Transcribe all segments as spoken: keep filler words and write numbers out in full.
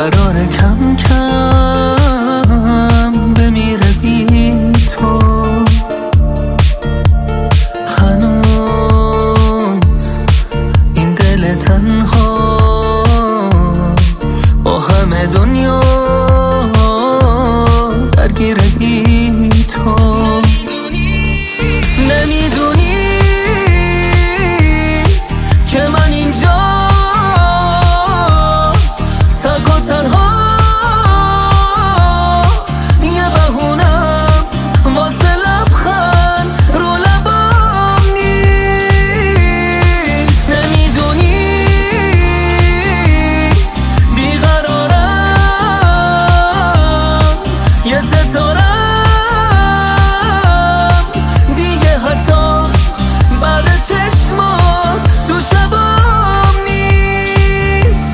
قرار کم کم بمیره بی تو. هنوز این دل تنها با همه دنیا درگیره بی تو. نمیدونی که من اینجا تک و تنها یه بهونم واسه لبخند رو لبام نیست. نمیدونی بیقرارم یه ستاره تو شبام نیست.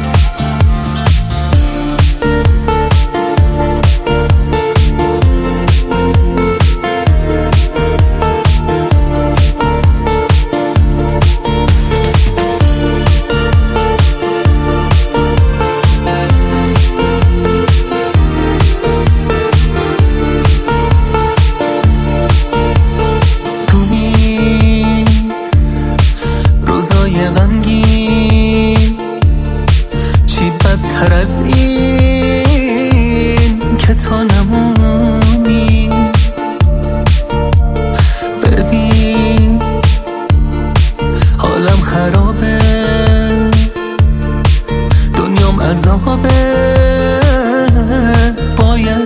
روزای غمگین چی بدتر از این که تا نمونی. ببین حالم خرابه، دنیام عذابه، باید